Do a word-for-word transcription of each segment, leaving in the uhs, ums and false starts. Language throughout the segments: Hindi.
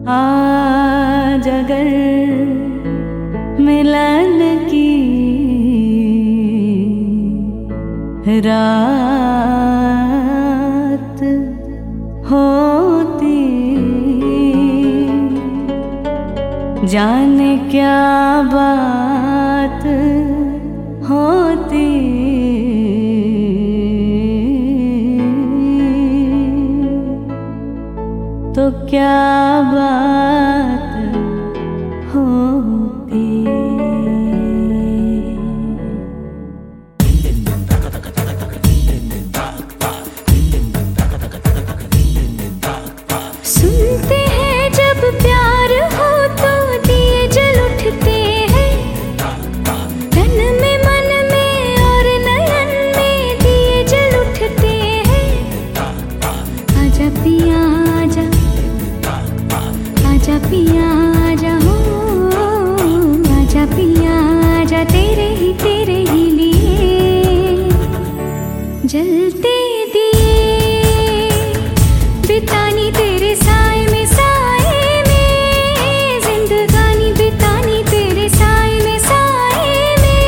आज अगर मिलन की रात होती, जाने क्या बात होती, तो क्या बात होती। सुनते हैं जब प्यार हो तो दिए जल उठते हैं, तन में मन में और नयन में दिए जल उठते हैं। आजा पिया आजा, आजा पिया आजा हो, आजा पिया आजा, तेरे ही तेरे ही लिए जलते दिए, बितानी तेरे साए में साए में, जिंदगानी बितानी तेरे साए में साए में।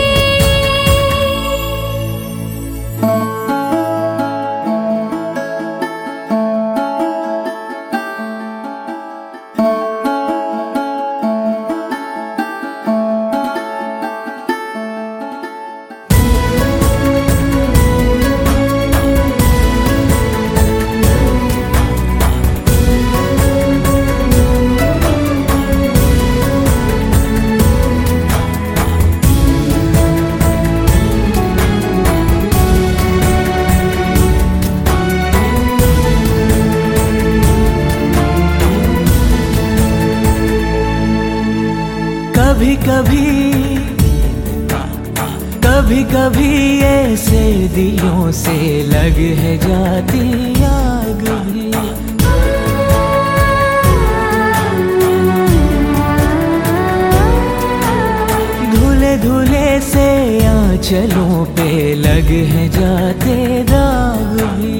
कभी कभी कभी कभी ऐसे दिलों से लग है जाती आग भी, धुले धुले से आंचलों पे लग है जाते दाग भी।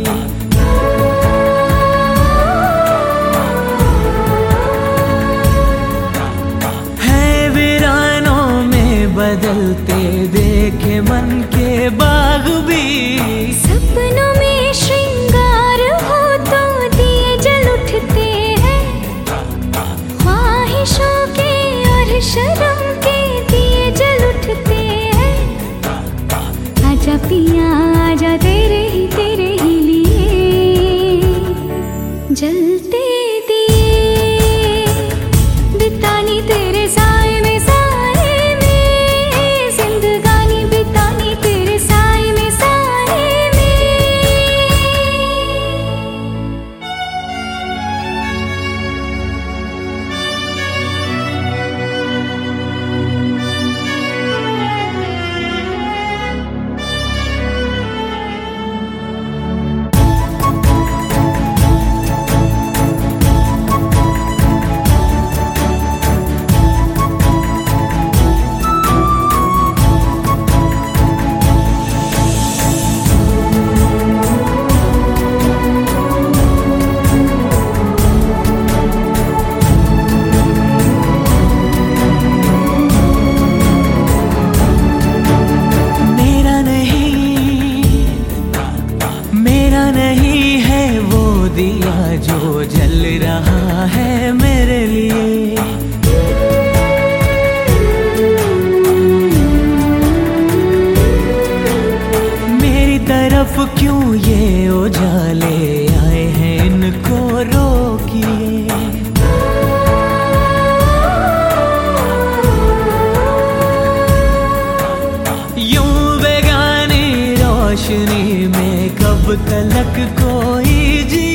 बदलते देखे मन के बाग भी, सपनों में श्रृंगार हो तो दिए जल उठते हैं, ख्वाहिशों के और शर्म के दिए जल उठते हैं। आजा पिया आजा, तेरे ही तेरे ही लिए जलते दिए, बितानी तेरे साए में दिया जो जल रहा है मेरे लिए। मेरी तरफ क्यों ये उजाले आए हैं, इनको रोकिए। यूं बेगानी रोशनी में कब तलक कोई जी